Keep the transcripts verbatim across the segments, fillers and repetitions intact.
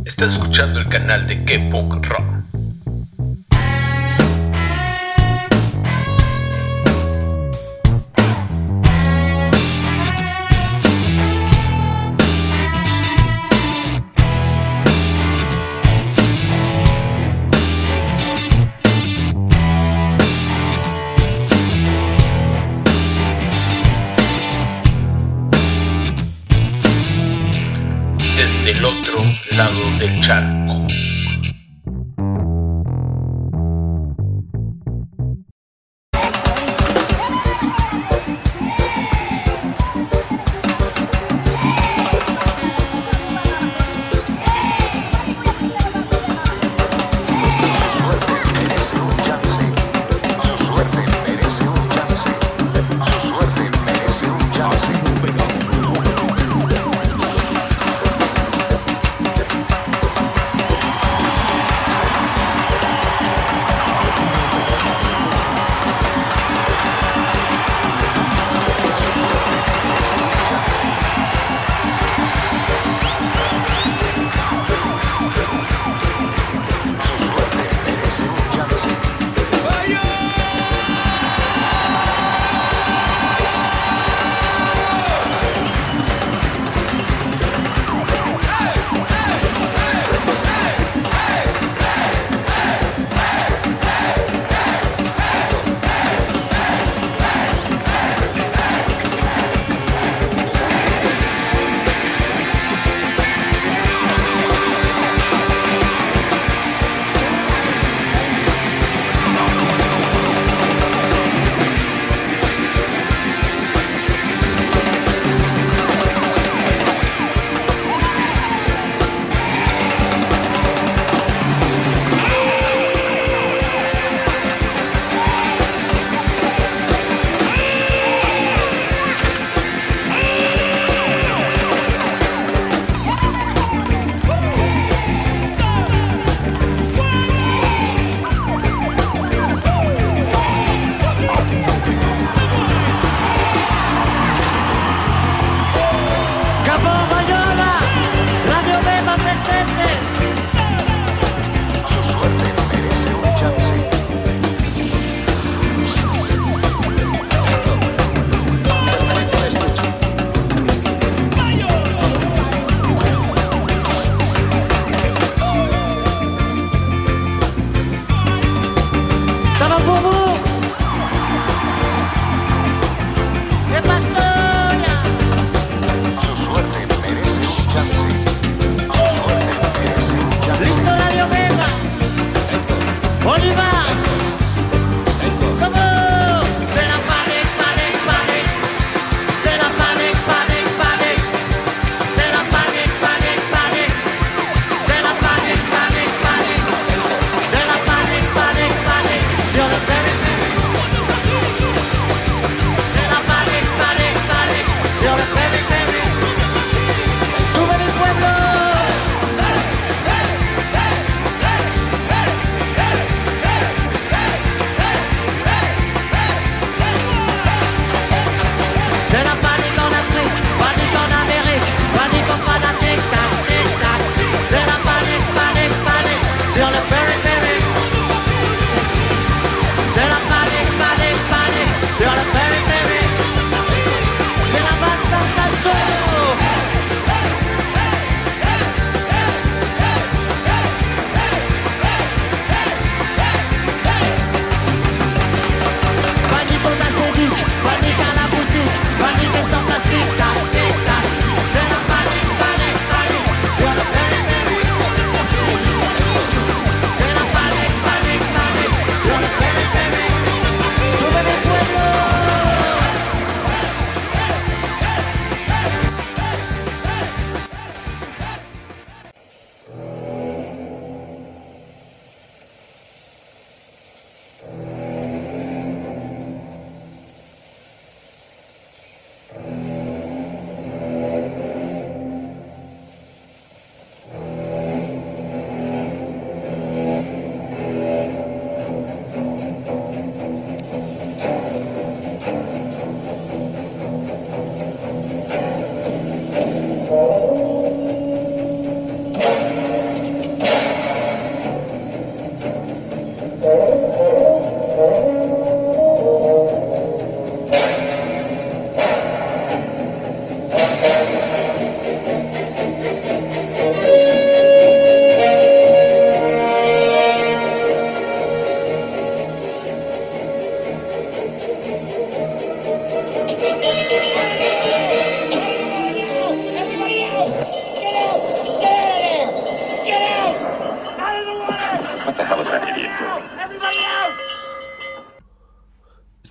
Estás escuchando el canal de K-Punk Rock. Desde el otro lado del charco.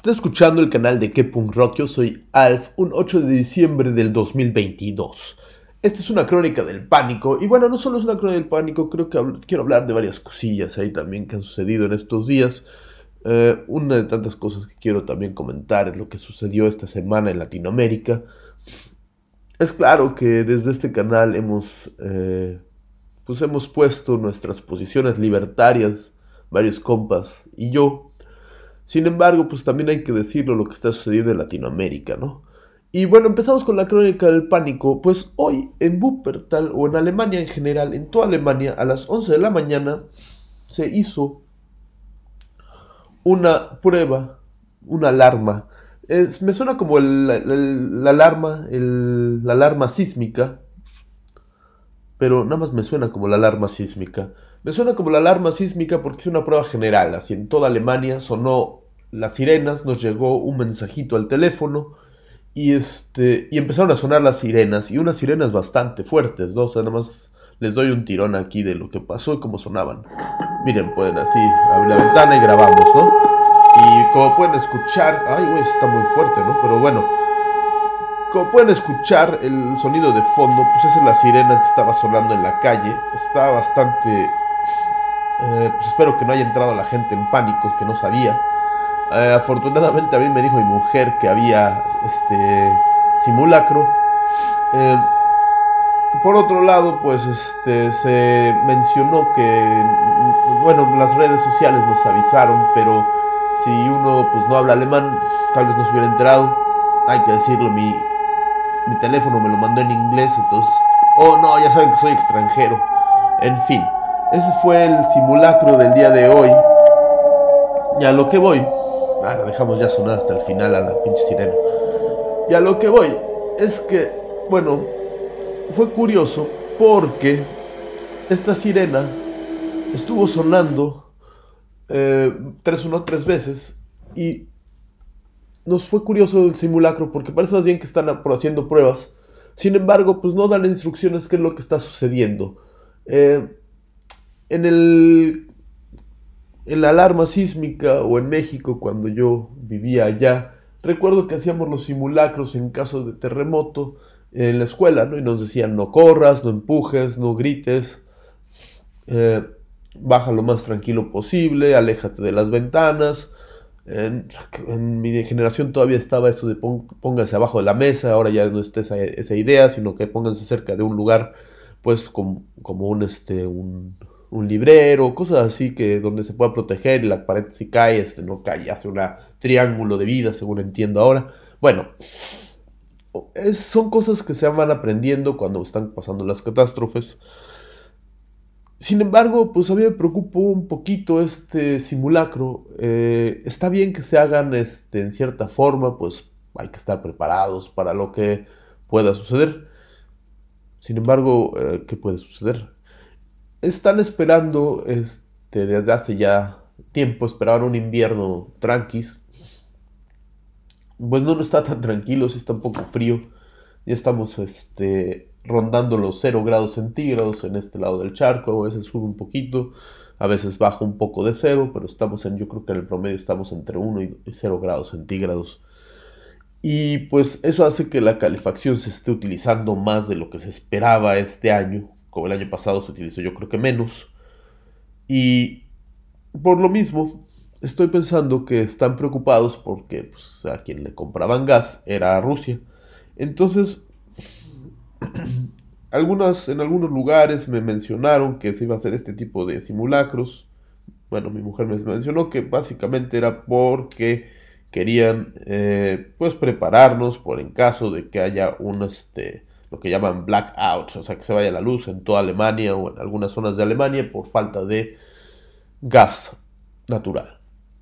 Está escuchando el canal de K-Punk Rock. Yo soy Alf, un ocho de diciembre del dos mil veintidós. Esta es una crónica del pánico. Y bueno, no solo es una crónica del pánico, creo que hablo, quiero hablar de varias cosillas ahí también que han sucedido en estos días. Eh, una de tantas cosas que quiero también comentar es lo que sucedió esta semana en Latinoamérica. Es claro que desde este canal hemos, eh, pues hemos puesto nuestras posiciones libertarias, varios compas y yo. Sin embargo, pues también hay que decirlo lo que está sucediendo en Latinoamérica, ¿no? Y bueno, empezamos con la crónica del pánico. Pues hoy en Wuppertal, o en Alemania en general, en toda Alemania, a las once de la mañana, se hizo una prueba, una alarma. Es, me suena como el, el, la alarma, el, la alarma sísmica, pero nada más me suena como la alarma sísmica. Me suena como la alarma sísmica porque es una prueba general, así en toda Alemania sonó las sirenas, nos llegó un mensajito al teléfono y este y empezaron a sonar las sirenas, y unas sirenas bastante fuertes, ¿no? O sea, nada más les doy un tirón aquí de lo que pasó y cómo sonaban. Miren, pueden así abrir la ventana y grabamos, ¿no? Y como pueden escuchar, ay, güey, está muy fuerte, ¿no? Pero bueno, como pueden escuchar el sonido de fondo, pues esa es la sirena que estaba sonando en la calle. Está bastante... Eh, pues espero que no haya entrado la gente en pánico, que no sabía. Eh, afortunadamente a mí me dijo mi mujer que había este simulacro. Eh, por otro lado, pues este se mencionó que, bueno, las redes sociales nos avisaron, pero si uno pues no habla alemán, tal vez no se hubiera enterado. Hay que decirlo, mi, mi teléfono me lo mandó en inglés, entonces... Oh, no, ya saben que soy extranjero. En fin, ese fue el simulacro del día de hoy. Y a lo que voy... Ah, la dejamos ya sonar hasta el final a la pinche sirena. Y a lo que voy es que, bueno, fue curioso porque esta sirena estuvo sonando eh, tres, uno, tres veces, y nos fue curioso el simulacro porque parece más bien que están haciendo pruebas. Sin embargo, pues no dan instrucciones qué es lo que está sucediendo. Eh, en el... En la alarma sísmica, o en México cuando yo vivía allá, recuerdo que hacíamos los simulacros en caso de terremoto en la escuela, ¿no? Y nos decían: no corras, no empujes, no grites, eh, baja lo más tranquilo posible, aléjate de las ventanas. En, en mi generación todavía estaba eso de pon, pónganse abajo de la mesa. Ahora ya no está esa, esa idea, sino que pónganse cerca de un lugar, pues como, como un, este, un, un librero, cosas así, que donde se pueda proteger y la pared si cae, este, no cae, hace un triángulo de vida, según entiendo ahora. Bueno, es, son cosas que se van aprendiendo cuando están pasando las catástrofes. Sin embargo, pues a mí me preocupó un poquito este simulacro. Eh, está bien que se hagan este, en cierta forma, pues hay que estar preparados para lo que pueda suceder. Sin embargo, eh, ¿qué puede suceder? Están esperando, este, desde hace ya tiempo, esperaban un invierno tranquis. Pues no, no está tan tranquilo, sí está un poco frío. Ya estamos este, rondando los cero grados centígrados en este lado del charco. A veces sube un poquito, a veces baja un poco de cero, pero estamos en, yo creo que en el promedio estamos entre uno y cero grados centígrados. Y pues eso hace que la calefacción se esté utilizando más de lo que se esperaba este año. Como el año pasado se utilizó yo creo que menos. Y por lo mismo estoy pensando que están preocupados porque pues, a quien le compraban gas era a Rusia. Entonces, algunas, en algunos lugares me mencionaron que se iba a hacer este tipo de simulacros. Bueno, mi mujer me mencionó que básicamente era porque querían eh, pues prepararnos por en caso de que haya un este, lo que llaman blackouts, o sea que se vaya la luz en toda Alemania o en algunas zonas de Alemania por falta de gas natural.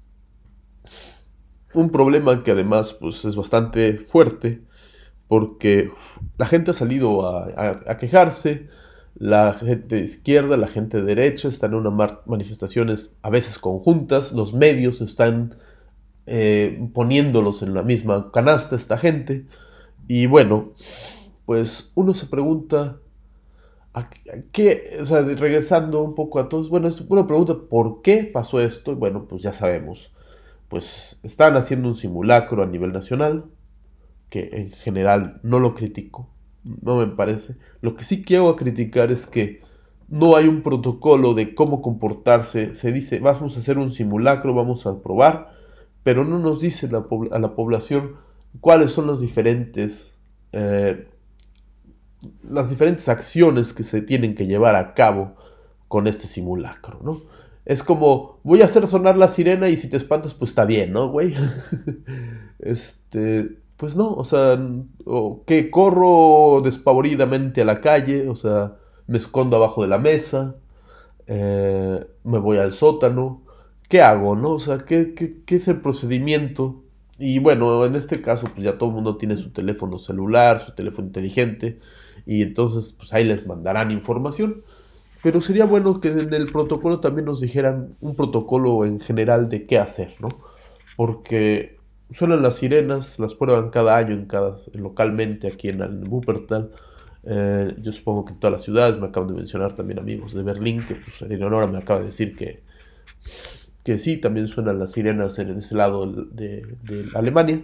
Un problema que además pues es bastante fuerte, porque la gente ha salido a, a, a quejarse. La gente de izquierda, la gente de derecha están en unas manifestaciones a veces conjuntas. Los medios están eh, poniéndolos en la misma canasta esta gente. Y bueno, pues uno se pregunta ¿a qué? O sea, regresando un poco a todos, bueno, es una pregunta: ¿por qué pasó esto? Y bueno, pues ya sabemos. pues están haciendo un simulacro a nivel nacional, que en general no lo critico, no me parece. Lo que sí quiero criticar es que no hay un protocolo de cómo comportarse. Se dice, vamos a hacer un simulacro, vamos a probar, pero no nos dice la, a la población cuáles son las diferentes, eh, las diferentes acciones que se tienen que llevar a cabo con este simulacro, ¿no? Es como, voy a hacer sonar la sirena y si te espantas, pues está bien, ¿no, güey? este, pues no, o sea, o que corro despavoridamente a la calle, o sea, me escondo abajo de la mesa, eh, me voy al sótano, ¿qué hago, no? O sea, ¿qué, qué, qué es el procedimiento? Y bueno, en este caso, pues ya todo el mundo tiene su teléfono celular, su teléfono inteligente, y entonces, pues ahí les mandarán información. Pero sería bueno que en el protocolo también nos dijeran un protocolo en general de qué hacer, ¿no? Porque suenan las sirenas, las prueban cada año en cada, localmente aquí en, en Wuppertal. Eh, yo supongo que en todas las ciudades, me acaban de mencionar también amigos de Berlín, que pues Eleonora me acaba de decir que, que sí, también suenan las sirenas en ese lado de, de Alemania.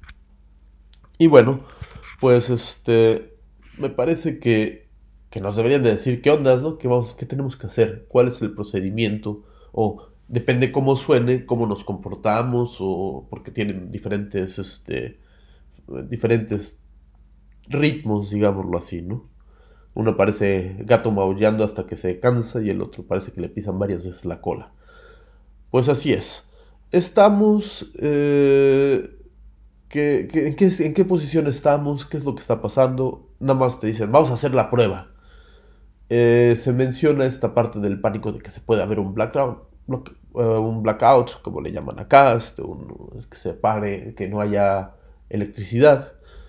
Y bueno, pues este, me parece que, que nos deberían de decir qué ondas, ¿no? ¿Qué, vamos, qué tenemos que hacer? ¿Cuál es el procedimiento? O depende cómo suene, cómo nos comportamos, o porque tienen diferentes, este, diferentes ritmos, digámoslo así, ¿no? Uno parece gato maullando hasta que se cansa y el otro parece que le pisan varias veces la cola. Pues así es. Estamos... Eh, ¿qué, qué, en, qué, ¿En qué posición estamos? ¿Qué es lo que está pasando? Nada más te dicen, vamos a hacer la prueba. Eh, se menciona esta parte del pánico de que se puede haber un blackout, block, uh, un blackout, como le llaman acá, este, un, que se pare, que no haya electricidad.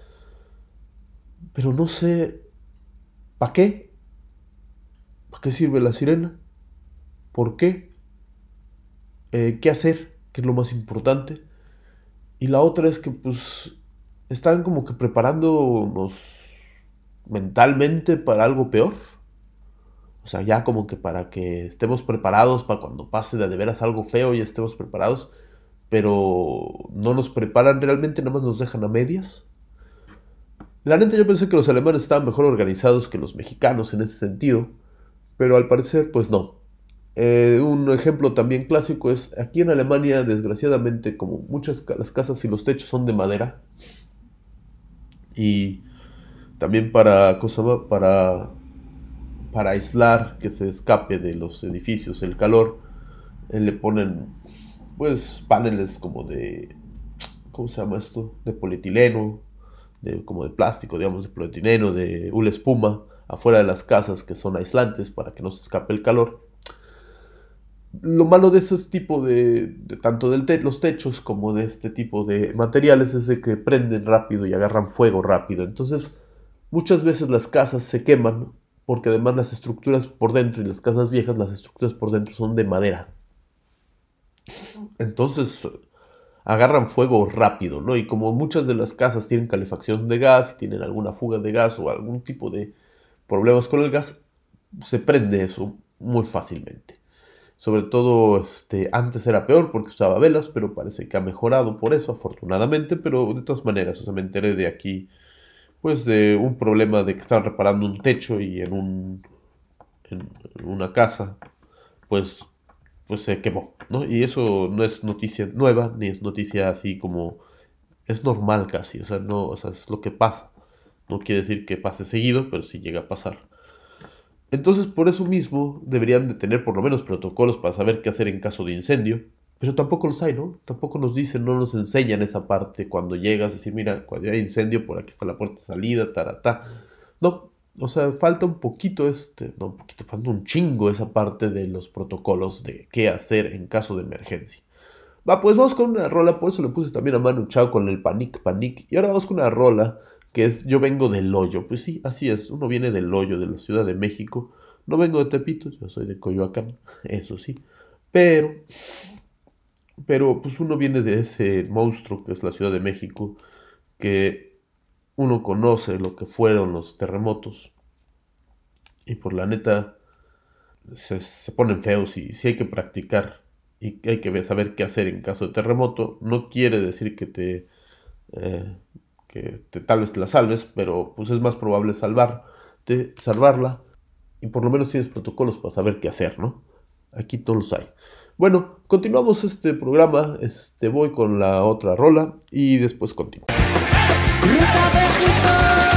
Pero no sé, ¿para qué? ¿Para qué sirve la sirena? ¿Por qué? Eh, ¿Qué hacer? ¿Qué es lo más importante? Y la otra es que pues están como que preparándonos mentalmente para algo peor. O sea, ya como que para que estemos preparados para cuando pase de, de veras algo feo y estemos preparados. Pero no nos preparan realmente, nada más nos dejan a medias. La neta yo pensé que los alemanes estaban mejor organizados que los mexicanos en ese sentido. Pero al parecer pues no. Eh, un ejemplo también clásico es aquí en Alemania, desgraciadamente, como muchas ca- las casas y los techos son de madera. Y también para, cosa ma- para, para aislar que se escape de los edificios el calor, eh, le ponen pues paneles como de, ¿cómo se llama esto? De polietileno, de, como de plástico, digamos, de polietileno, de hule espuma, afuera de las casas que son aislantes para que no se escape el calor. Lo malo de ese tipo de, de tanto de te los techos como de este tipo de materiales es de que prenden rápido y agarran fuego rápido. Entonces, muchas veces las casas se queman porque además las estructuras por dentro y las casas viejas, las estructuras por dentro son de madera. Entonces, agarran fuego rápido, ¿no? Y como muchas de las casas tienen calefacción de gas y tienen alguna fuga de gas o algún tipo de problemas con el gas, se prende eso muy fácilmente. Sobre todo, este, antes era peor porque usaba velas, pero parece que ha mejorado por eso, afortunadamente. Pero de todas maneras, o sea, me enteré de aquí, pues, de un problema de que estaban reparando un techo y en, un, en, en una casa, pues, pues se quemó, ¿no? Y eso no es noticia nueva, ni es noticia así como... Es normal casi, o sea, no, o sea, es lo que pasa. No quiere decir que pase seguido, pero sí llega a pasar. Entonces, por eso mismo, deberían de tener por lo menos protocolos para saber qué hacer en caso de incendio. Pero tampoco los hay, ¿no? Tampoco nos dicen, no nos enseñan esa parte cuando llegas, decir, mira, cuando hay incendio, por aquí está la puerta de salida, taratá. No, o sea, falta un poquito este, no, un poquito, falta un chingo esa parte de los protocolos de qué hacer en caso de emergencia. Va, pues vamos con una rola, por eso le puse también a Manu Chao con el Panic Panic. Y ahora vamos con una rola que es Yo vengo del hoyo. Pues sí, así es, uno viene del hoyo de la Ciudad de México. No vengo de Tepito, yo soy de Coyoacán, eso sí. Pero, pero pues uno viene de ese monstruo que es la Ciudad de México, que uno conoce lo que fueron los terremotos. Y por la neta, se, se ponen feos y sí hay que practicar y hay que saber qué hacer en caso de terremoto. No quiere decir que te, eh, que te tal vez te la salves, pero pues es más probable salvarte, salvarla, y por lo menos tienes protocolos para saber qué hacer, ¿no? Aquí todos los hay. Bueno, continuamos este programa. Este, voy con la otra rola y después continúo. Ruta México.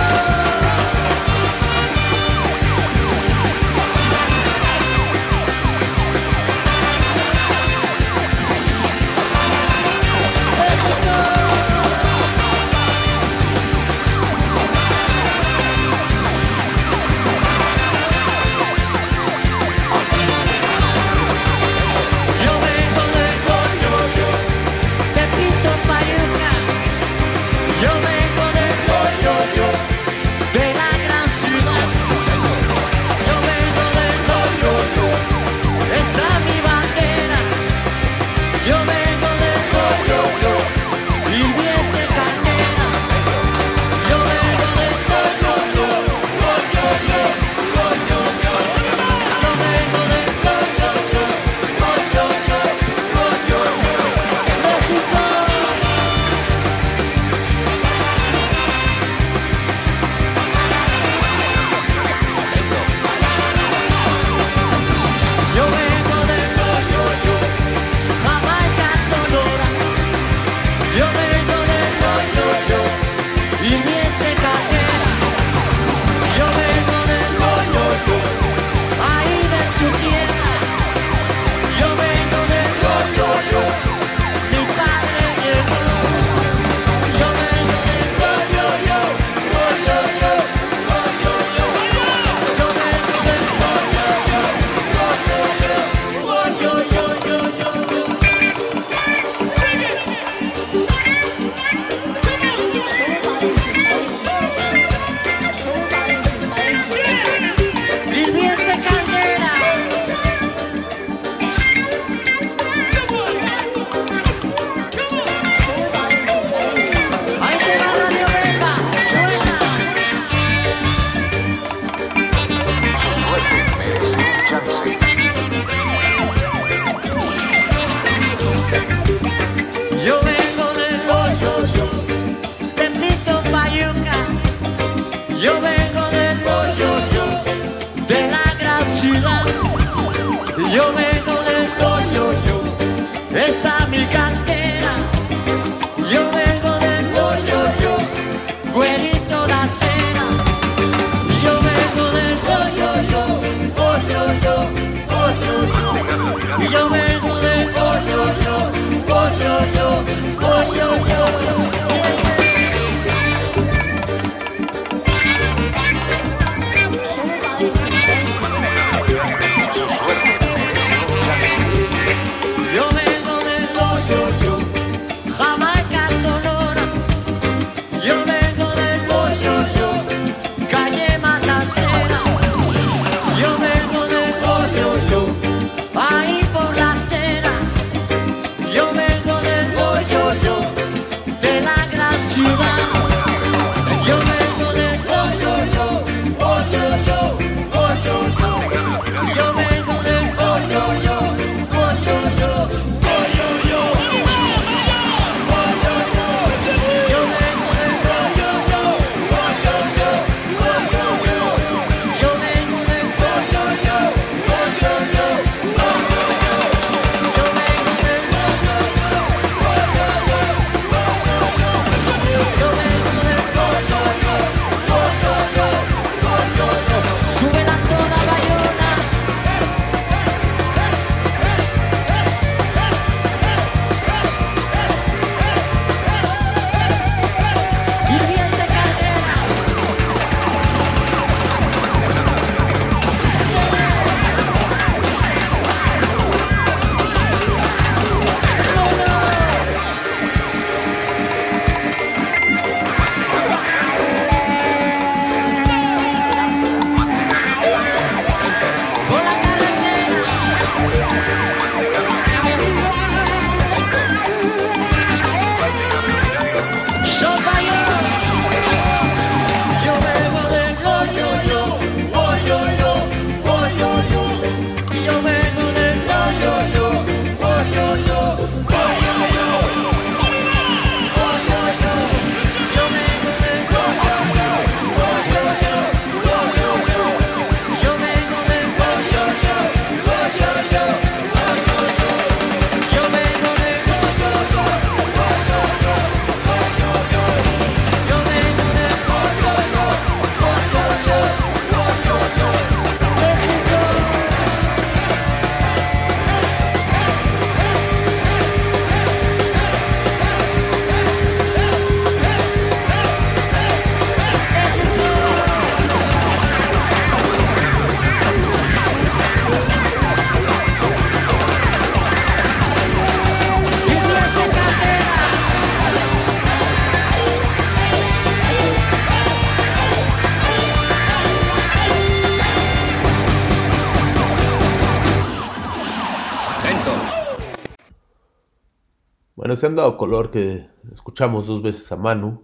Bueno, se han dado color que escuchamos dos veces a Manu.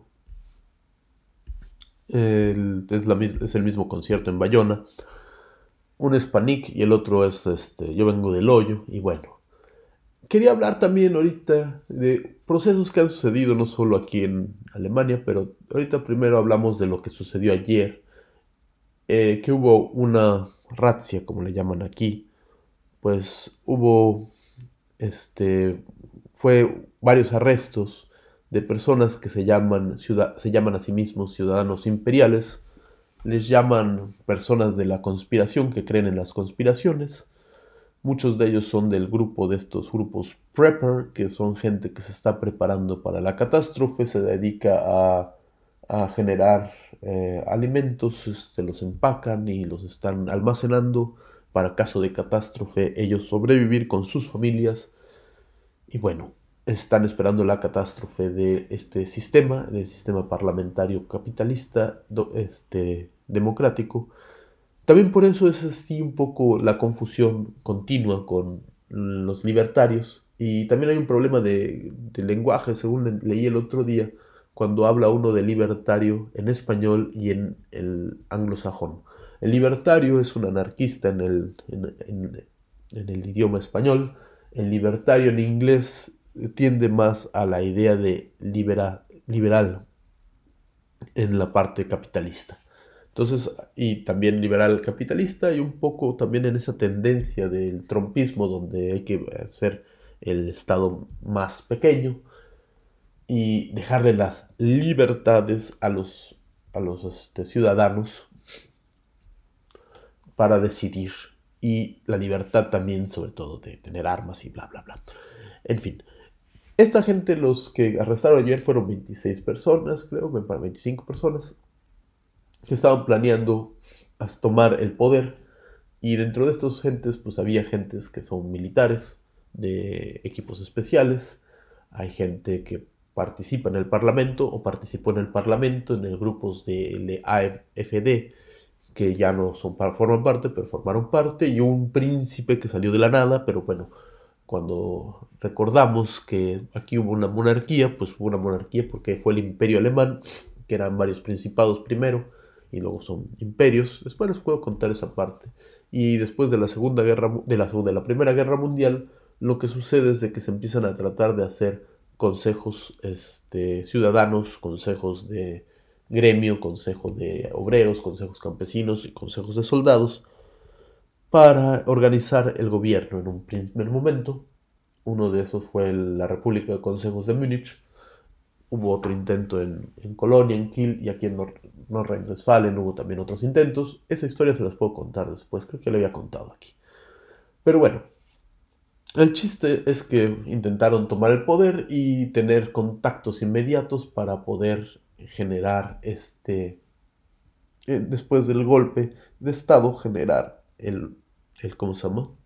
El- es, la mis- es el mismo concierto en Bayona. Uno es Panic y el otro es este, Yo vengo del hoyo. Y bueno, quería hablar también ahorita de procesos que han sucedido no solo aquí en Alemania, pero ahorita primero hablamos de lo que sucedió ayer, eh, que hubo una razzia, como le llaman aquí. Pues hubo, este, fue varios arrestos de personas que se llaman, ciuda- se llaman a sí mismos ciudadanos imperiales. Les llaman personas de la conspiración que creen en las conspiraciones. Muchos de ellos son del grupo de estos grupos Prepper, que son gente que se está preparando para la catástrofe, se dedica a, a generar eh, alimentos, este, los empacan y los están almacenando para caso de catástrofe ellos sobrevivir con sus familias. Y bueno, están esperando la catástrofe de este sistema, del sistema parlamentario capitalista, do- este, democrático. También por eso es así un poco la confusión continua con los libertarios. Y también hay un problema de, de lenguaje, según le- leí el otro día, cuando habla uno de libertario en español y en el anglosajón. El libertario es un anarquista en el, en, en- en el idioma español. El libertario en inglés tiende más a la idea de libera- liberal en la parte capitalista. Entonces, y también liberal capitalista y un poco también en esa tendencia del trumpismo donde hay que hacer el Estado más pequeño y dejarle las libertades a los, a los este, ciudadanos para decidir y la libertad también sobre todo de tener armas y bla bla bla. En fin, esta gente los que arrestaron ayer fueron veintiséis personas, creo, para veinticinco personas que estaban planeando as- tomar el poder. Y dentro de estos gentes, pues había gentes que son militares, de equipos especiales. Hay gente que participa en el Parlamento o participó en el Parlamento en el grupos de A F D, que ya no son, forman parte, pero formaron parte. Y un príncipe que salió de la nada, pero bueno, cuando recordamos que aquí hubo una monarquía, pues hubo una monarquía porque fue el Imperio Alemán, que eran varios principados primero, y luego son imperios. Después les puedo contar esa parte. Y después de la Segunda Guerra, de la Segunda, de la Primera Guerra Mundial, lo que sucede es de que se empiezan a tratar de hacer consejos este, ciudadanos, consejos de gremio, consejos de obreros, consejos campesinos y consejos de soldados, para organizar el gobierno en un primer momento. Uno de esos fue la República de Consejos de Múnich. Hubo otro intento en, en Colonia, en Kiel y aquí en Nor Nordrhein-Westfalen hubo también otros intentos. Esa historia se las puedo contar después, creo que la había contado aquí. Pero bueno, el chiste es que intentaron tomar el poder y tener contactos inmediatos para poder generar este, eh, después del golpe de Estado, generar el, el ¿cómo se llama?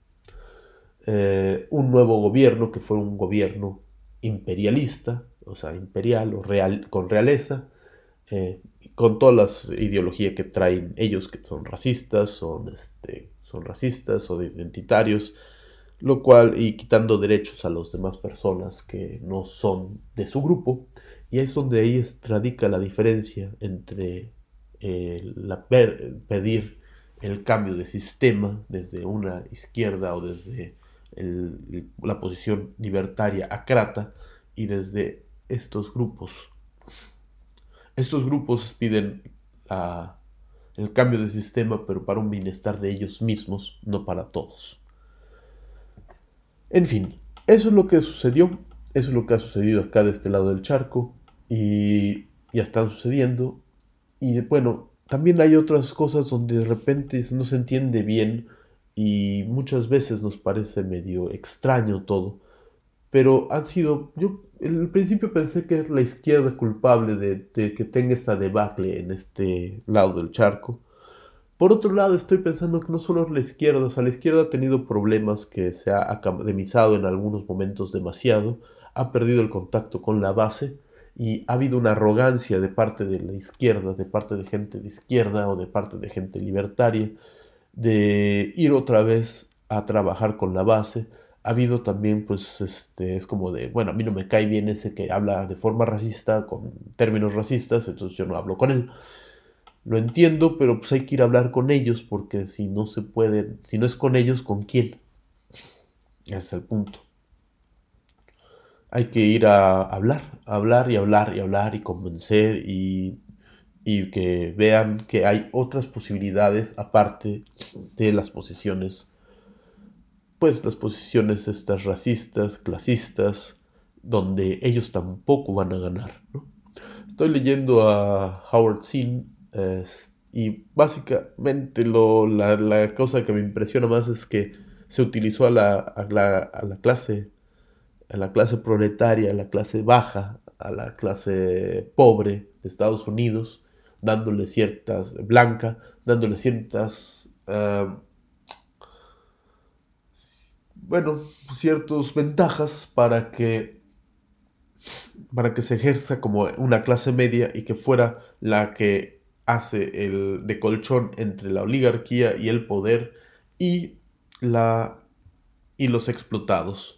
Eh, un nuevo gobierno que fue un gobierno imperialista, o sea, imperial o real, con realeza, eh, con todas las ideologías que traen ellos, que son racistas, son, este, son racistas o identitarios, lo cual, y quitando derechos a las demás personas que no son de su grupo, y es donde ahí radica la diferencia entre eh, la per, pedir el cambio de sistema desde una izquierda o desde el, la posición libertaria acrata y desde estos grupos. Estos grupos piden la, el cambio de sistema, pero para un bienestar de ellos mismos, no para todos. En fin, eso es lo que sucedió, eso es lo que ha sucedido acá de este lado del charco y ya están sucediendo. Y bueno, también hay otras cosas donde de repente no se entiende bien y muchas veces nos parece medio extraño todo. Pero han sido, yo al principio pensé que es la izquierda culpable de, de que tenga esta debacle en este lado del charco. Por otro lado, estoy pensando que no solo es la izquierda, o sea, la izquierda ha tenido problemas que se ha academizado en algunos momentos demasiado, ha perdido el contacto con la base y ha habido una arrogancia de parte de la izquierda, de parte de gente de izquierda o de parte de gente libertaria, de ir otra vez a trabajar con la base, Ha habido también, pues, este, es como de, bueno, a mí no me cae bien ese que habla de forma racista, con términos racistas, entonces yo no hablo con él. Lo entiendo, pero pues hay que ir a hablar con ellos, porque si no se puede, si no es con ellos, ¿con quién? Ese es el punto. Hay que ir a hablar, hablar y hablar y hablar y convencer y, y que vean que hay otras posibilidades aparte de las posiciones, pues las posiciones estas racistas, clasistas, donde ellos tampoco van a ganar, ¿no? Estoy leyendo a Howard Zinn eh, y básicamente lo, la, la cosa que me impresiona más es que se utilizó a la, a la, a la clase a la clase proletaria, a la clase baja, a la clase pobre de Estados Unidos, dándole ciertas, blanca, dándole ciertas, uh, bueno, ciertas ventajas para que, para que se ejerza como una clase media y que fuera la que hace el de colchón entre la oligarquía y el poder y, la, y los explotados.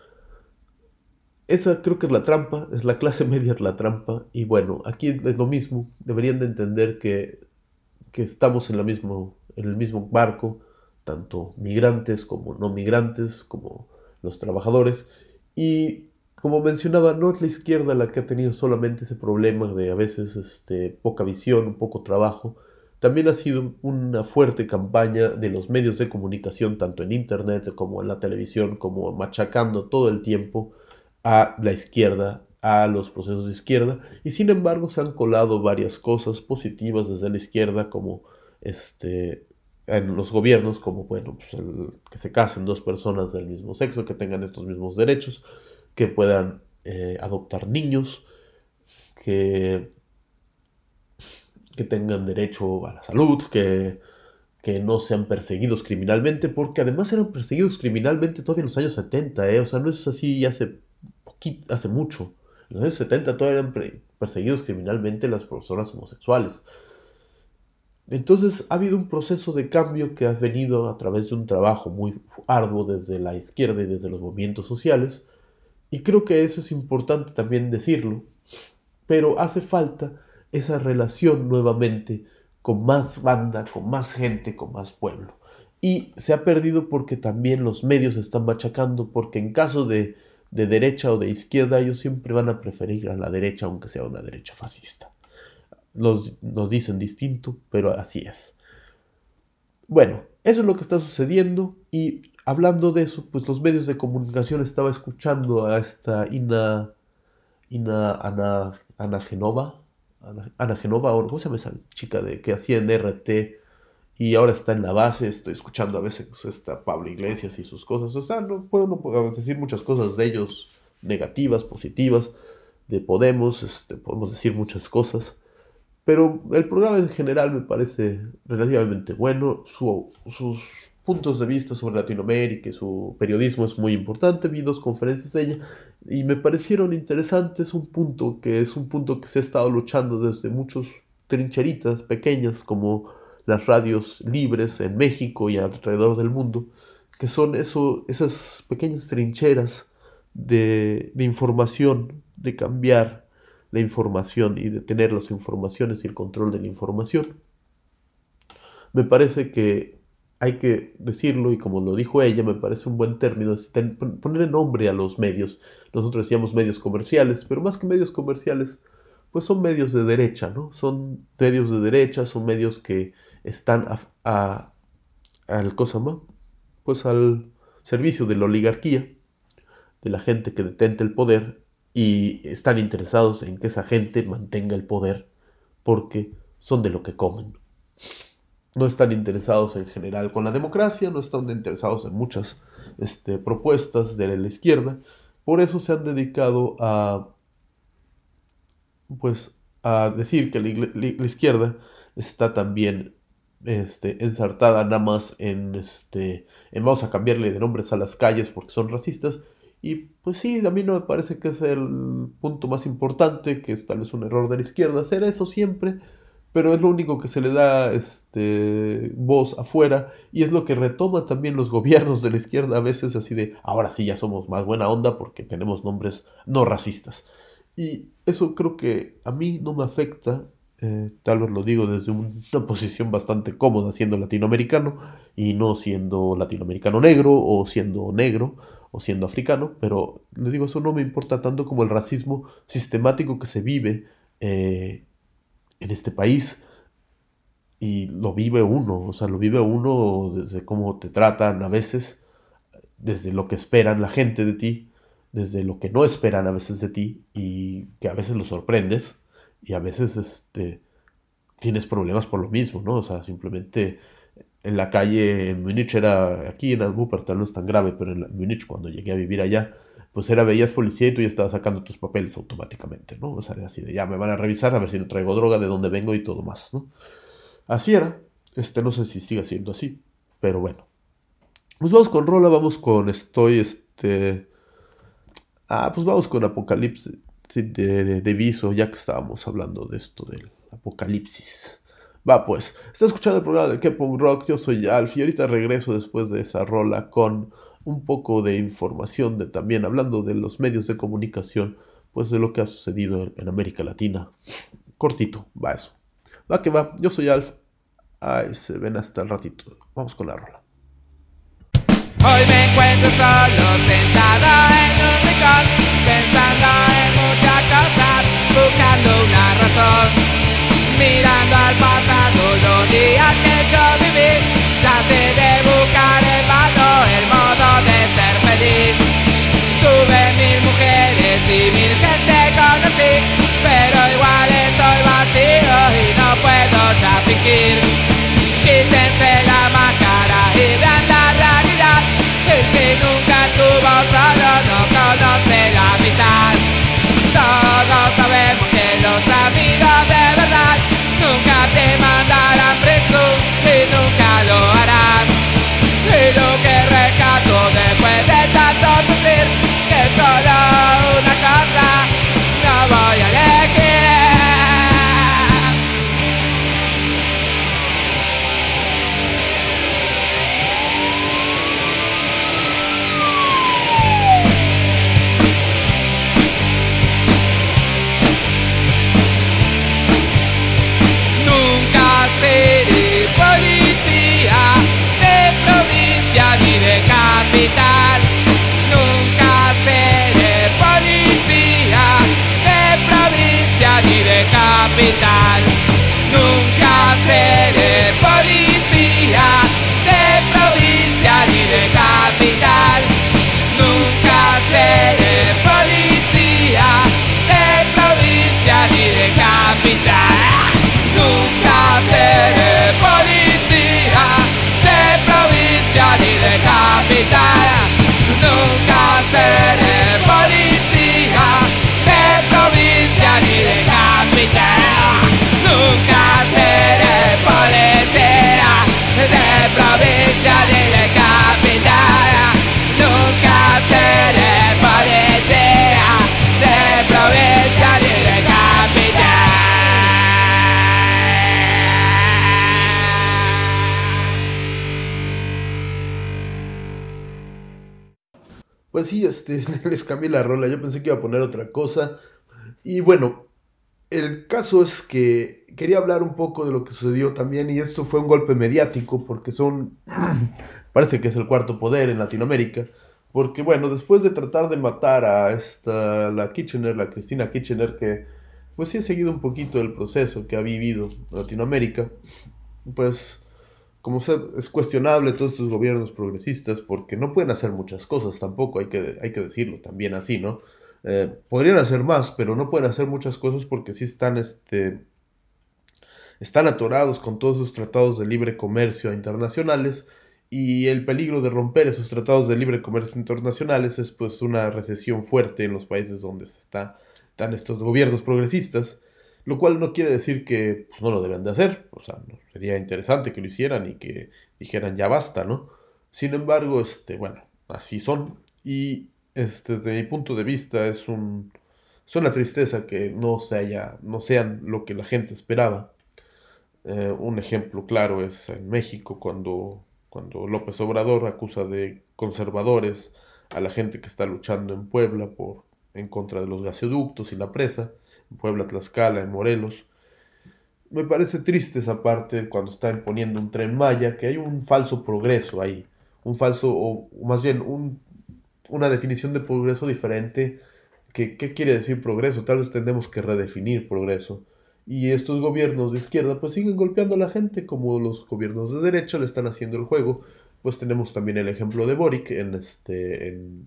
Esa creo que es la trampa, es la clase media es la trampa. Y bueno, aquí es lo mismo. Deberían de entender que, que estamos en, la mismo, en el mismo barco, tanto migrantes como no migrantes, como los trabajadores. Y como mencionaba, no es la izquierda la que ha tenido solamente ese problema de a veces este, poca visión, poco trabajo. También ha sido una fuerte campaña de los medios de comunicación, tanto en internet como en la televisión, como machacando todo el tiempo a la izquierda, a los procesos de izquierda, y sin embargo se han colado varias cosas positivas desde la izquierda, como este, en los gobiernos, como bueno, pues el, que se casen dos personas del mismo sexo, que tengan estos mismos derechos, que puedan eh, adoptar niños, que, que tengan derecho a la salud, que, que no sean perseguidos criminalmente, porque además eran perseguidos criminalmente todavía en los años setenta, ¿eh? O sea, no es así hace poquito, hace mucho. En los años setenta todavía eran perseguidos criminalmente las personas homosexuales. Entonces ha habido un proceso de cambio que ha venido a través de un trabajo muy arduo desde la izquierda y desde los movimientos sociales, y creo que eso es importante también decirlo, pero hace falta esa relación nuevamente con más banda, con más gente, con más pueblo. Y se ha perdido porque también los medios se están machacando, porque en caso de, de derecha o de izquierda, ellos siempre van a preferir a la derecha, aunque sea una derecha fascista. Los, nos dicen distinto, pero así es. Bueno, eso es lo que está sucediendo y hablando de eso, pues los medios de comunicación, estaba escuchando a esta Ina, Ina Ana, Ana Genova, Ana, Ana Genova, ¿cómo se llama esa chica de, que hacía en R T y ahora está en la base? Estoy escuchando a veces esta Pablo Iglesias y sus cosas, o sea, no puedo, no puedo decir muchas cosas de ellos, negativas, positivas, de Podemos, este, podemos decir muchas cosas. Pero el programa en general me parece relativamente bueno. Su, sus puntos de vista sobre Latinoamérica y su periodismo es muy importante. Vi dos conferencias de ella y me parecieron interesantes. Un punto que es un punto que se ha estado luchando desde muchos trincheritas pequeñas, como las radios libres en México y alrededor del mundo, que son eso, esas pequeñas trincheras de, de información, de cambiar la información y de tener las informaciones y el control de la información. Me parece que hay que decirlo, y como lo dijo ella, me parece un buen término, es ten, ponerle nombre a los medios. Nosotros decíamos medios comerciales, pero más que medios comerciales, pues son medios de derecha, ¿no? Son medios de derecha, son medios que están a, a, al, cosa más, pues al servicio de la oligarquía, de la gente que detenta el poder, y están interesados en que esa gente mantenga el poder porque son de lo que comen. No están interesados en general con la democracia, no están interesados en muchas este, propuestas de la izquierda. Por eso se han dedicado a, pues, a decir que la, la izquierda está también este, ensartada nada más en, este, en vamos a cambiarle de nombres a las calles porque son racistas. Y pues sí, a mí no me parece que es el punto más importante, que es tal vez un error de la izquierda hacer eso siempre, pero es lo único que se le da este, voz afuera, y es lo que retoman también los gobiernos de la izquierda a veces, así de, ahora sí ya somos más buena onda porque tenemos nombres no racistas. Y eso creo que a mí no me afecta, eh, tal vez lo digo desde un- una posición bastante cómoda siendo latinoamericano y no siendo latinoamericano negro o siendo negro o siendo africano, pero les digo, eso no me importa tanto como el racismo sistemático que se vive eh, en este país, y lo vive uno, o sea, lo vive uno desde cómo te tratan a veces, desde lo que esperan la gente de ti, desde lo que no esperan a veces de ti y que a veces los sorprendes y a veces este, tienes problemas por lo mismo, ¿no? O sea, simplemente en la calle en Múnich era, aquí en Wuppertal no es tan grave, pero en la- Múnich cuando llegué a vivir allá, pues era, veías policía y tú ya estabas sacando tus papeles automáticamente, ¿no? O sea, así de ya me van a revisar a ver si no traigo droga, de dónde vengo y todo más, ¿no? Así era, este, no sé si sigue siendo así, pero bueno. Pues vamos con Rola, vamos con Estoy, este... Ah, pues vamos con Apocalipsis sí, de, de, de Viso, ya que estábamos hablando de esto del apocalipsis. Va pues, está escuchando el programa de K-Punk Rock, yo soy Alf y ahorita regreso después de esa rola con un poco de información de también hablando de los medios de comunicación, pues de lo que ha sucedido en, en América Latina. Cortito, va eso. Va que va, yo soy Alf. Ay, se ven hasta el ratito. Vamos con la rola. Hoy me encuentro solo sentado en un rincón, pensando en muchas cosas, buscando una razón. Mirando al pasado los días que yo viví, traté de buscar en vano el modo de ser feliz. Tuve mil mujeres y mil gente conocí, pero igual estoy vacío y no puedo ya fingir. Quítense la máscara y vean la realidad. El que nunca estuvo solo no conoce la mitad. Todos sabemos que los amigos de verdad nunca te mandarán preso y nunca lo harán. Y lo que rescato después de tanto sufrir, que solo una cosa no voy a elegir. Seré policía de provincia ni de capital. Nunca seré policía de provincia ni de capital. Nunca seré policía de provincia ni de capital. Nunca seré policía de provincia ni de capital. Nunca seré policía de provincia ni de capital. Nunca seré policía de provincia ni de capital. Nunca seré policía de provincia ni de capital. Nunca seré policía de provincia ni de capital. Pues sí, este, les cambié la rola, yo pensé que iba a poner otra cosa. Y bueno, el caso es que quería hablar un poco de lo que sucedió también, y esto fue un golpe mediático, porque son, parece que es el cuarto poder en Latinoamérica, porque bueno, después de tratar de matar a esta, la Kirchner, la Cristina Kirchner, que pues sí ha seguido un poquito el proceso que ha vivido Latinoamérica, pues como se- es cuestionable todos estos gobiernos progresistas porque no pueden hacer muchas cosas tampoco, hay que, hay que decirlo también así, ¿no? Eh, podrían hacer más, pero no pueden hacer muchas cosas porque sí están, este, están atorados con todos sus tratados de libre comercio internacionales, y el peligro de romper esos tratados de libre comercio internacionales es pues una recesión fuerte en los países donde se está, están estos gobiernos progresistas, lo cual no quiere decir que pues, no lo deben de hacer. O sea, no, sería interesante que lo hicieran y que dijeran ya basta, ¿no? Sin embargo, este, bueno, así son, y este, desde mi punto de vista es un, es una tristeza que no se haya, no sean lo que la gente esperaba. Eh, un ejemplo claro es en México cuando, cuando López Obrador acusa de conservadores a la gente que está luchando en Puebla por, en contra de los gasoductos y la presa, en Puebla, Tlaxcala, en Morelos. Me parece triste esa parte cuando están poniendo un Tren Maya, que hay un falso progreso ahí, un falso, o más bien un, una definición de progreso diferente. Que, ¿qué quiere decir progreso? Tal vez tendremos que redefinir progreso. Y estos gobiernos de izquierda pues siguen golpeando a la gente como los gobiernos de derecha le están haciendo el juego. Pues tenemos también el ejemplo de Boric en, este, en,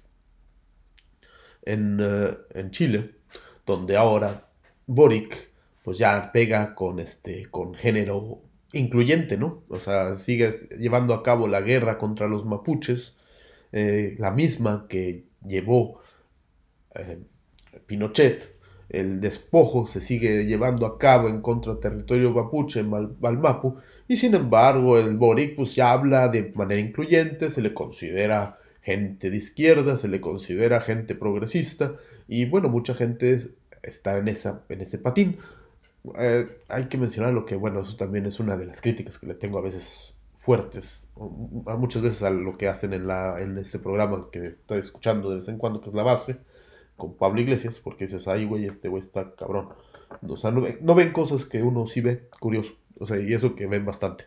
en, eh, en Chile, donde ahora Boric pues ya pega con, este, con género incluyente, ¿no? O sea, sigue llevando a cabo la guerra contra los mapuches, eh, la misma que llevó eh, Pinochet. El despojo se sigue llevando a cabo en contra del territorio mapuche en Val- Valmapu, y sin embargo el Boric pues ya habla de manera incluyente, se le considera gente de izquierda, se le considera gente progresista, y bueno, mucha gente es- está en, esa, en ese patín. Eh, hay que mencionar lo que, bueno, eso también es una de las críticas que le tengo a veces fuertes, o- a muchas veces a lo que hacen en, la, en este programa que estoy escuchando de vez en cuando, que es La Base, con Pablo Iglesias, porque dices, ay, güey, este güey está cabrón. O sea, no ven, no ven cosas que uno sí ve, curioso. O sea, y eso que ven bastante.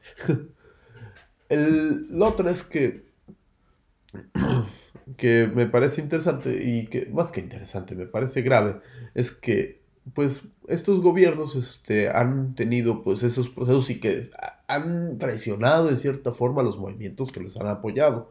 El, lo otro es que, que me parece interesante y que, más que interesante, me parece grave, es que, pues, estos gobiernos este, han tenido, pues, esos procesos y que es- han traicionado, de cierta forma, los movimientos que les han apoyado.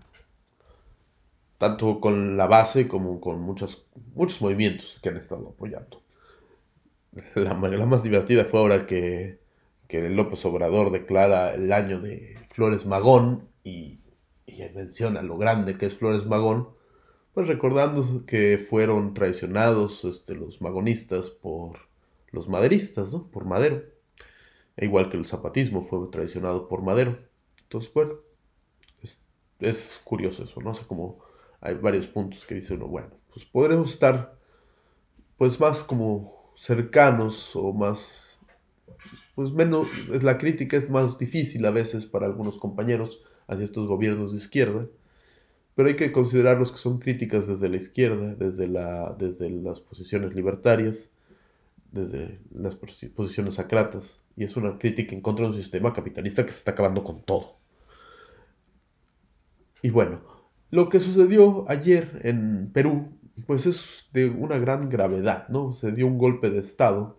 Tanto con la base como con muchas, muchos movimientos que han estado apoyando. La, la más divertida fue ahora que, que López Obrador declara el año de Flores Magón y, y menciona lo grande que es Flores Magón, pues recordando que fueron traicionados este, los magonistas por los maderistas, ¿no? Por Madero. E igual que el zapatismo fue traicionado por Madero. Entonces, bueno, es, es curioso eso, ¿no? O sea, como hay varios puntos que dice uno, bueno, pues podremos estar pues más como cercanos o más, pues menos, la crítica es más difícil a veces para algunos compañeros hacia estos gobiernos de izquierda, pero hay que considerarlos que son críticas desde la izquierda, desde, la, desde las posiciones libertarias, desde las posiciones sacratas, y es una crítica en contra de un sistema capitalista que se está acabando con todo. Y bueno, lo que sucedió ayer en Perú, pues es de una gran gravedad, ¿no? Se dio un golpe de Estado.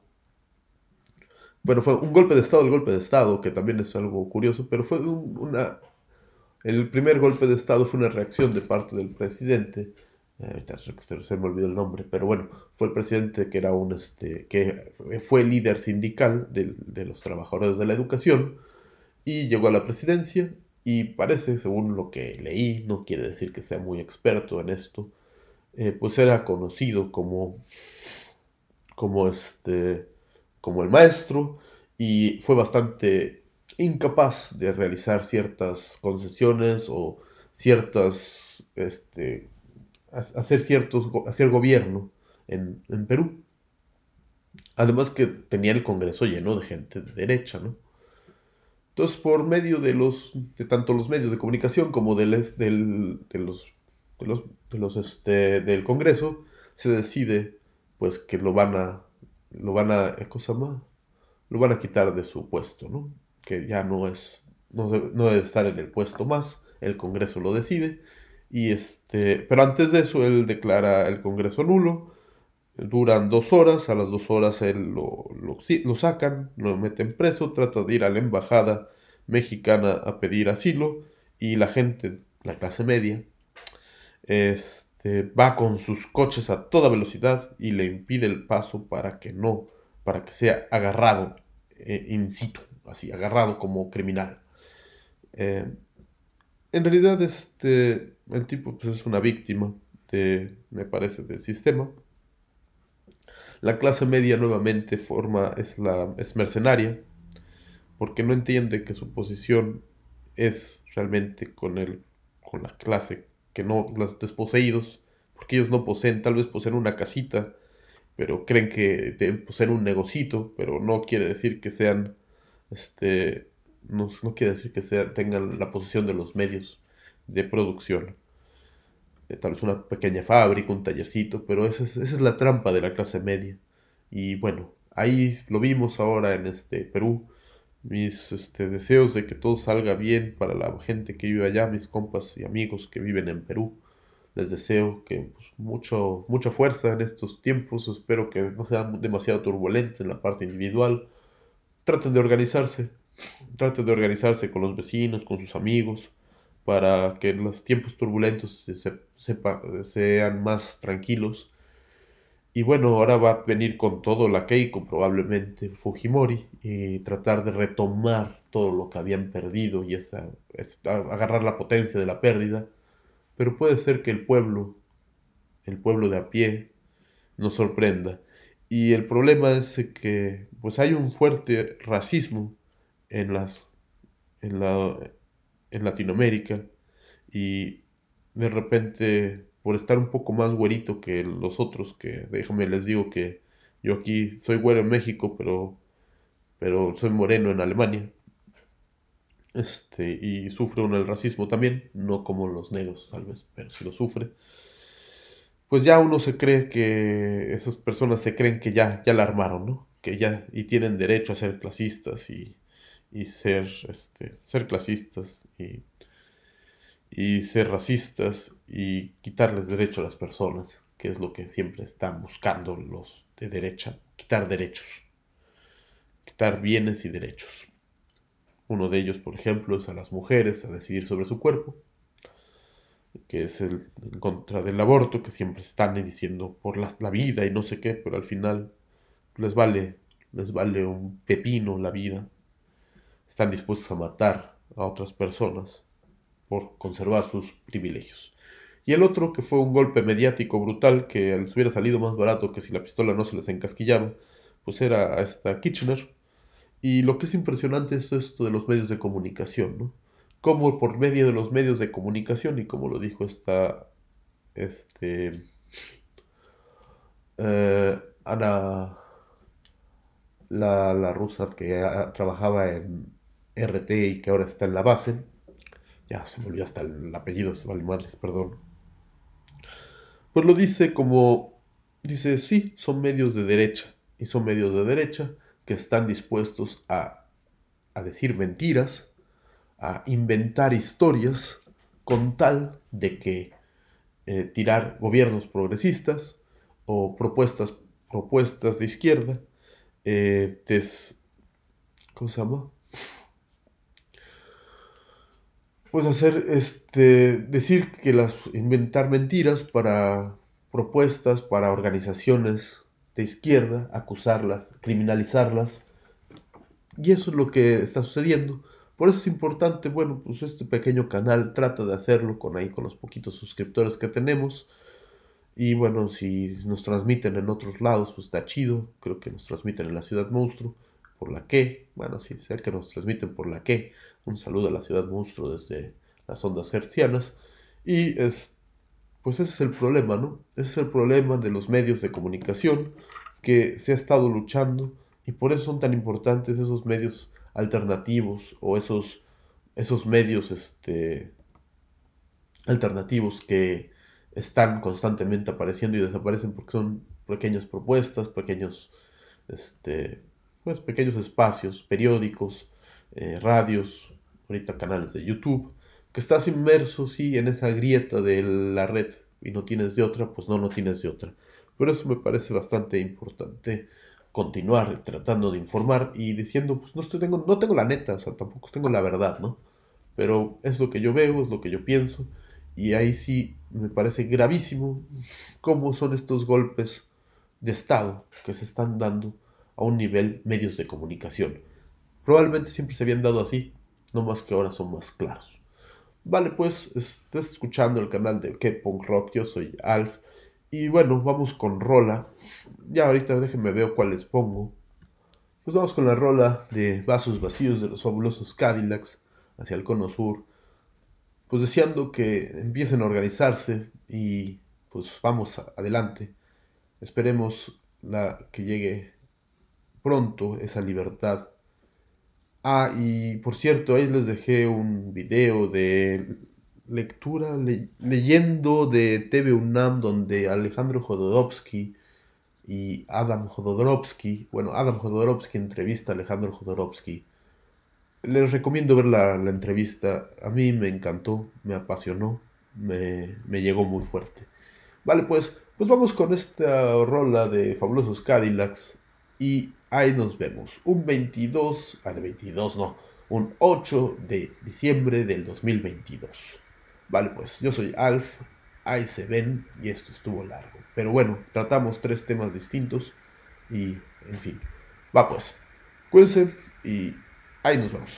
Bueno, fue un golpe de Estado, el golpe de Estado, que también es algo curioso, pero fue un- una... El primer golpe de Estado fue una reacción de parte del presidente. Eh, ahorita se se me olvidó el nombre, pero bueno, fue el presidente que era un, este, que fue líder sindical del- de los trabajadores de la educación, y llegó a la presidencia y parece, según lo que leí, no quiere decir que sea muy experto en esto, eh, pues era conocido como, como, este, como el maestro, y fue bastante incapaz de realizar ciertas concesiones o ciertas, este, hacer ciertos, hacer gobierno en, en Perú. Además que tenía el Congreso lleno de gente de derecha, ¿no? Entonces, por medio de los, de tanto los medios de comunicación como del, es- del- de los, de los, de los, este, del Congreso, se decide, pues, que lo van a, lo van a, ¿eh, cosa más? Lo van a quitar de su puesto, ¿no? Que ya no es, no debe, no debe estar en el puesto más, el Congreso lo decide, y este, pero antes de eso, él declara el Congreso nulo. Duran dos horas, a las dos horas él lo, lo, sí, lo sacan, lo meten preso, trata de ir a la embajada mexicana a pedir asilo, y la gente, la clase media, este, va con sus coches a toda velocidad y le impide el paso para que no, para que sea agarrado eh, in situ, así, agarrado como criminal. Eh, en realidad, este, el tipo pues, es una víctima de, me parece, del sistema. La clase media nuevamente forma, es, la, es mercenaria, porque no entiende que su posición es realmente con, el, con la clase, que no los desposeídos, porque ellos no poseen, tal vez poseen una casita, pero creen que poseen un negocito, pero no quiere decir que sean Este, no, no quiere decir que sea, tengan la posición de los medios de producción. Eh, tal vez una pequeña fábrica, un tallercito, pero esa es, esa es la trampa de la clase media. Y bueno, ahí lo vimos ahora en este Perú. Mis este, deseos de que todo salga bien para la gente que vive allá, mis compas y amigos que viven en Perú. Les deseo que pues, mucho, mucha fuerza en estos tiempos. Espero que no sea demasiado turbulento en la parte individual. Traten de organizarse. Traten de organizarse con los vecinos, con sus amigos, para que los tiempos turbulentos se, se- sepa- sean más tranquilos. Y bueno, ahora va a venir con todo la Keiko, probablemente Fujimori, y tratar de retomar todo lo que habían perdido y esa, es- a- agarrar la potencia de la pérdida. Pero puede ser que el pueblo, el pueblo de a pie, nos sorprenda. Y el problema es que pues hay un fuerte racismo en las, en la, en Latinoamérica y de repente por estar un poco más güerito que los otros, que déjame les digo que yo aquí soy güero en México, pero, pero soy moreno en Alemania, este, y sufre uno el racismo también, no como los negros tal vez, pero sí lo sufre. Pues ya uno se cree que esas personas se creen que ya, ya la armaron, ¿no? Que ya, y tienen derecho a ser clasistas y, y ser, este, ser clasistas y y ser racistas y quitarles derecho a las personas, que es lo que siempre están buscando los de derecha, quitar derechos, quitar bienes y derechos. Uno de ellos, por ejemplo, es a las mujeres a decidir sobre su cuerpo, que es el en contra del aborto, que siempre están diciendo por la, la vida y no sé qué, pero al final les vale, les vale un pepino la vida. Están dispuestos a matar a otras personas por conservar sus privilegios. Y el otro, que fue un golpe mediático brutal, que les hubiera salido más barato que si la pistola no se les encasquillaba, pues era a esta Kitchener. Y lo que es impresionante es esto de los medios de comunicación, ¿no? Cómo por medio de los medios de comunicación, y como lo dijo esta, este, eh, Ana, la, la rusa que ah, trabajaba en R T y que ahora está en la base, ya se me olvidó hasta el apellido, se vale madres, perdón. Pues lo dice como, dice, sí, son medios de derecha, y son medios de derecha que están dispuestos a, a decir mentiras, a inventar historias, con tal de que eh, tirar gobiernos progresistas o propuestas, propuestas de izquierda, eh, des- ¿cómo se llama? Pues hacer, este, decir que las, inventar mentiras para propuestas, para organizaciones de izquierda, acusarlas, criminalizarlas, y eso es lo que está sucediendo. Por eso es importante, bueno, pues este pequeño canal trata de hacerlo con ahí, con los poquitos suscriptores que tenemos, y bueno, si nos transmiten en otros lados, pues está chido, creo que nos transmiten en la Ciudad Monstruo, por la que, bueno, sí, sé que nos transmiten por la que, un saludo a la Ciudad Monstruo desde las ondas hertzianas, y es, pues ese es el problema, ¿no? Ese es el problema de los medios de comunicación que se ha estado luchando, y por eso son tan importantes esos medios alternativos, o esos, esos medios, este, alternativos que están constantemente apareciendo y desaparecen porque son pequeñas propuestas, pequeños, este, pues pequeños espacios, periódicos, eh, radios, ahorita canales de YouTube, que estás inmerso, sí, en esa grieta de la red y no tienes de otra, pues no, no tienes de otra. Pero eso me parece bastante importante continuar tratando de informar y diciendo, pues no estoy, tengo, no tengo la neta, o sea, tampoco tengo la verdad, ¿no? Pero es lo que yo veo, es lo que yo pienso, y ahí sí me parece gravísimo cómo son estos golpes de Estado que se están dando a un nivel medios de comunicación. Probablemente siempre se habían dado así, no más que ahora son más claros. Vale, pues estás escuchando el canal de K-Punk Rock, yo soy Alf, y bueno, vamos con rola. Ya ahorita déjenme ver cuál les pongo. Pues vamos con la rola de Vasos Vacíos de los Fabulosos Cadillacs hacia el Cono Sur, pues deseando que empiecen a organizarse y pues vamos a- adelante. Esperemos la, que llegue pronto esa libertad Ah, y por cierto, ahí les dejé un video de lectura, le- leyendo de T V UNAM, donde Alejandro Jodorowsky y Adam Jodorowsky, bueno, Adam Jodorowsky entrevista a Alejandro Jodorowsky. Les recomiendo ver la, la entrevista. A mí me encantó, me apasionó, me, me llegó muy fuerte. Vale, pues, pues vamos con esta rola de Fabulosos Cadillacs y ahí nos vemos. Un veintidós, ah, de veintidós no, un ocho de diciembre del dos mil veintidós. Vale, pues, yo soy Alf, ahí se ven y esto estuvo largo. Pero bueno, tratamos tres temas distintos y, en fin. Va pues, cuídense y ahí nos vemos.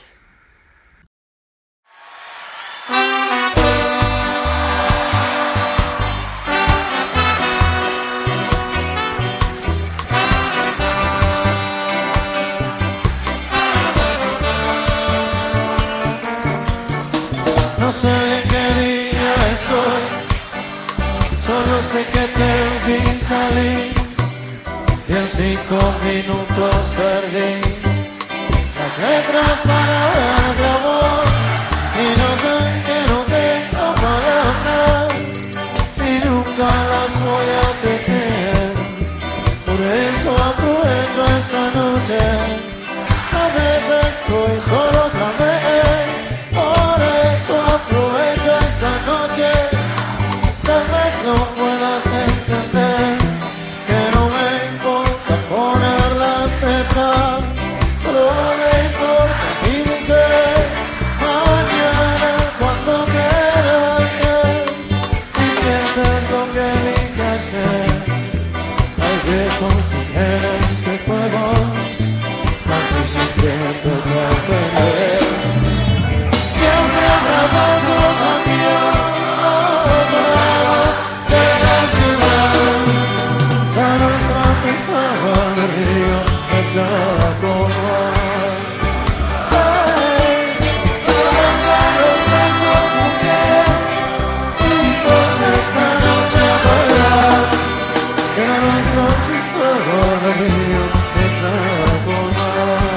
No sé de qué día es hoy, solo sé que te vi salir y en cinco minutos perdí las letras, palabras de amor. Y yo sé que no tengo palabras y nunca las voy a tener. Por eso aprovecho esta noche, a veces estoy solo otra vez. Por eso aprovecho esta noche, tal vez no puedas entender que no me importa poner las letras, pero me importa mi mujer. Mañana cuando quieras y pienses lo que dije ayer, hay que confiar en este juego, más que sintiendo que perder. Siempre habrá pasos hacia otro lado de la ciudad. A nuestra pesada de río es cada color. Ay, arrancar los besos mujer y porque esta noche podrá que a nuestra pesada de río es cada color.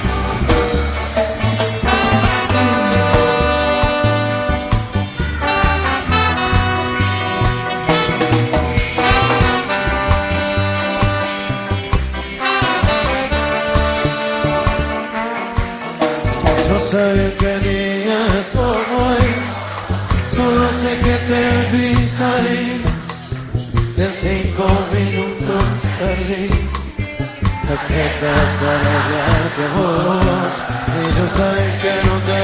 No sé bien qué día es hoy, solo sé que te vi salir y en cinco minutos perdí las letras para hablar de vos. Y yo sé que no te